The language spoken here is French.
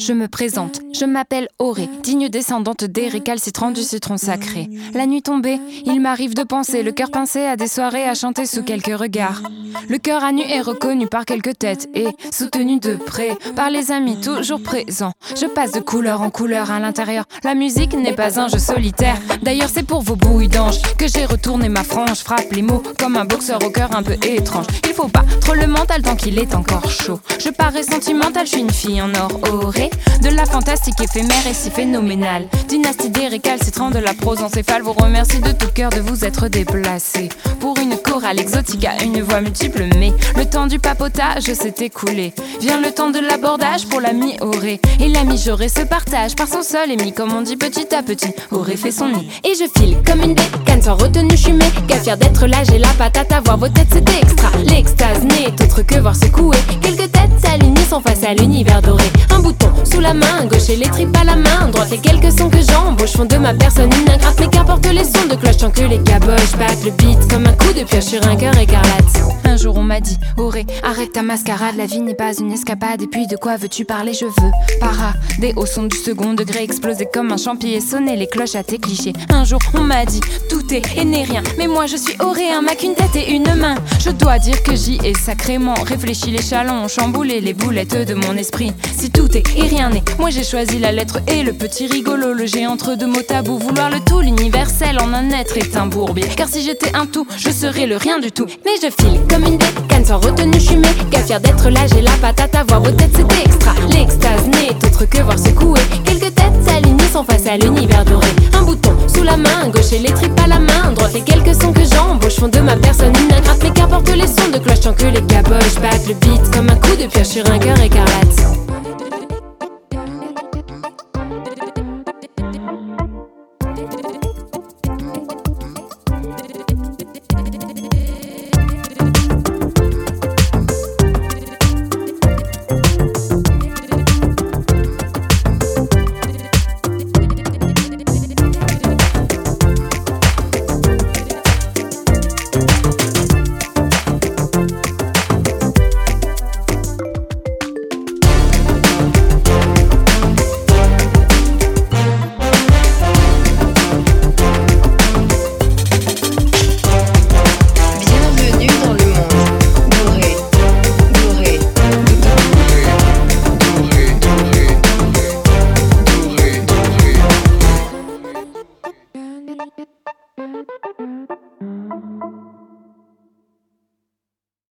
je me présente, je m'appelle Aurée, digne descendante des récalcitrants du citron sacré. La nuit tombée, il m'arrive de penser, le cœur pincé à des soirées à chanter sous quelques regards. Le cœur à nu est reconnu par quelques têtes et soutenu de près par les amis toujours présents. Je passe de couleur en couleur à l'intérieur, la musique n'est pas un jeu solitaire. D'ailleurs c'est pour vos bouilles d'ange que j'ai retourné ma frange. Frappe les mots comme un boxeur au cœur un peu étrange. Il faut pas trop le mental tant qu'il est encore chaud. Je parais sentimentale, je suis une fille en or Aurée, de la fantastique éphémère et si phénoménale. Dynastie des récalcitrants de la prose encéphale vous remercie de tout cœur de vous être déplacé pour une chorale exotique à une voix multiple. Mais le temps du papotage s'est écoulé. Vient le temps de l'abordage pour l'ami Aurée. Et l'ami Jaurée se partage par son seul émis. Comme on dit petit à petit, Aurée fait son nid. Et je file comme une décane sans retenue, je suis méga fière d'être là. J'ai la patate à voir vos têtes, c'est extra. L'extase n'est autre que voir secouer quelques têtes alignées sont face à l'univers doré. Un bouton sous la main gauche et les tripes à la main droite. Les quelques sons que j'embauche font de ma personne une ingrate. Mais qu'importe les sons de cloche tant que les caboches battent le beat comme un coup de pioche sur un cœur écarlate. Un jour on m'a dit, Aurée, arrête ta mascarade, la vie n'est pas une escapade. Et puis de quoi veux-tu parler? Je veux parader au son du second degré, exploser comme un champi et sonner les cloches à tes clichés. Un jour on m'a dit, tout est et n'est rien. Mais moi je suis Aurée, un mec, une tête et une main. Je dois dire que j'y ai sacrément réfléchi, les chalons, chamboulé les boulettes de mon esprit. Si tout est et rien n'est, moi j'ai choisi la lettre et le petit rigolo, le G entre deux mots tabous. Vouloir le tout, l'universel en un être est un bourbier. Car si j'étais un tout, je serais le rien du tout. Mais je file comme une décane sans retenue, je suis méga fière d'être là. J'ai la patate à voir vos têtes, c'est extra. L'extase n'est autre que voir secouer quelques têtes alignées sont face à l'univers doré. Un bouton sous la main gauche et les tripes à la main droite. Les quelques sons que j'embauche font de ma personne une ingrate. Mais qu'importe les sons de cloche tant que les caboches battent le beat comme un coup de pioche sur un cœur écarlate.